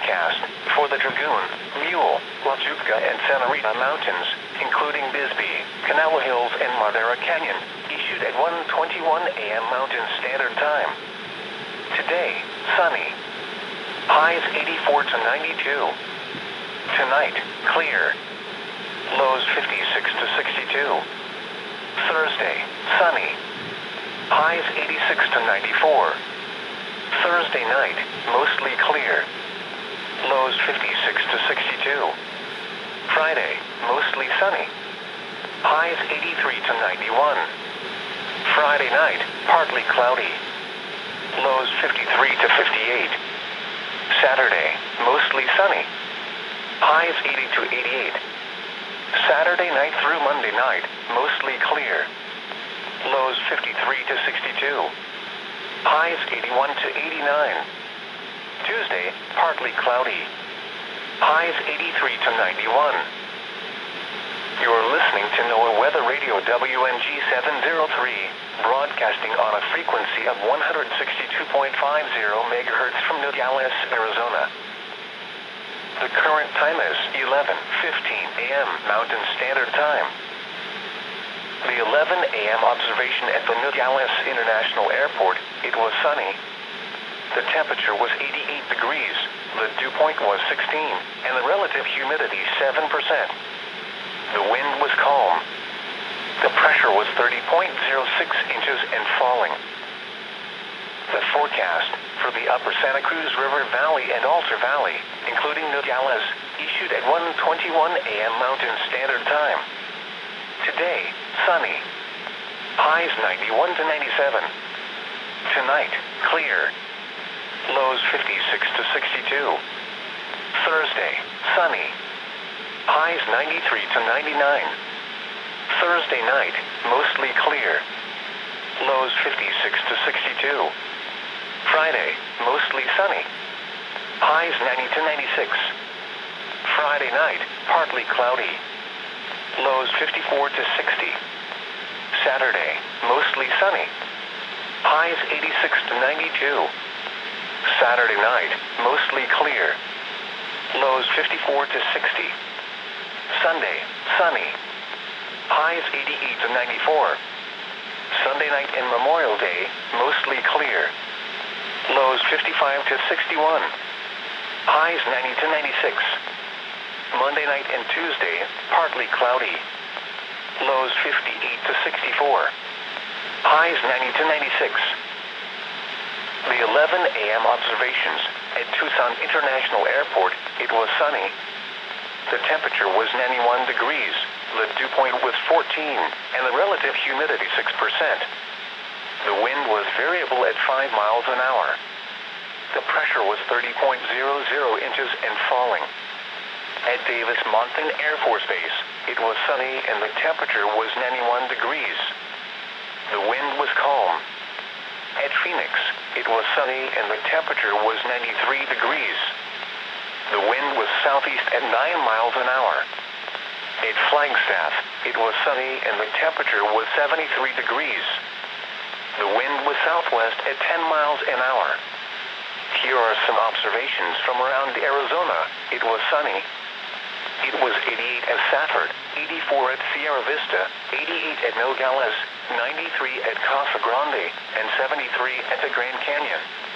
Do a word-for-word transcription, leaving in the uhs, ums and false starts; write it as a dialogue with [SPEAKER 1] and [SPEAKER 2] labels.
[SPEAKER 1] forecast for the Dragoon, Mule, La Chupca, and Santa Rita Mountains, including Bisbee, Canelo Hills, and Madera Canyon, issued at one twenty-one a m Mountain Standard Time. Today, sunny. Highs eighty-four to ninety-two. Tonight, clear. Lows fifty-six to sixty-two. Thursday, sunny. Highs eighty-six to ninety-four. Thursday night, mostly clear. Lows fifty-six to sixty-two. Friday, mostly sunny. Highs eighty-three to ninety-one. Friday night, partly cloudy. Lows fifty-three to fifty-eight. Saturday, mostly sunny. Highs eighty to eighty-eight. Saturday night through Monday night, mostly clear. Lows fifty-three to sixty-two. Highs eighty-one to eighty-nine. Tuesday, partly cloudy. Highs eighty-three to ninety-one. You're listening to NOAA Weather Radio W N G seven oh three, broadcasting on a frequency of one sixty-two point five zero megahertz from Nogales, Arizona. The current time is eleven fifteen a m Mountain Standard Time. The eleven a m observation at the Nogales International Airport, it was sunny. The temperature was eighty-eight degrees, the dew point was sixteen, and the relative humidity seven percent. The wind was calm. The pressure was thirty point zero six inches and falling. The forecast for the upper Santa Cruz River Valley and Altar Valley, including Nogales, issued at one twenty-one a m Mountain Standard Time. Today, sunny. Highs ninety-one to ninety-seven. Tonight, clear. Lows fifty-six to sixty-two. Thursday, sunny. Highs ninety-three to ninety-nine. Thursday night, mostly clear. Lows fifty-six to sixty-two. Friday, mostly sunny. Highs ninety to ninety-six. Friday night, partly cloudy. Lows fifty-four to sixty. Saturday, mostly sunny. Highs eighty-six to ninety-two. Saturday night, mostly clear. Lows fifty-four to sixty. Sunday, sunny. Highs eighty-eight to ninety-four. Sunday night and Memorial Day, mostly clear. Lows fifty-five to sixty-one. Highs ninety to ninety-six. Monday night and Tuesday, partly cloudy. Lows fifty-eight to sixty-four. Highs ninety to ninety-six. The eleven a m observations at Tucson International Airport, it was sunny. The temperature was ninety-one degrees, the dew point was fourteen, and the relative humidity six percent. The wind was variable at five miles an hour. The pressure was thirty point zero zero inches and falling. At Davis-Monthan Air Force Base, it was sunny and the temperature was ninety-one degrees. The wind was calm. At Phoenix, it was sunny and the temperature was ninety-three degrees. The wind was southeast at nine miles an hour. At Flagstaff, it was sunny and the temperature was seventy-three degrees. The wind was southwest at ten miles an hour. Here are some observations from around Arizona. It was sunny. It was eighty-eight at Safford, eighty-four at Sierra Vista, eighty-eight at Nogales, ninety-three at Casa Grande, and seventy-three at the Grand Canyon.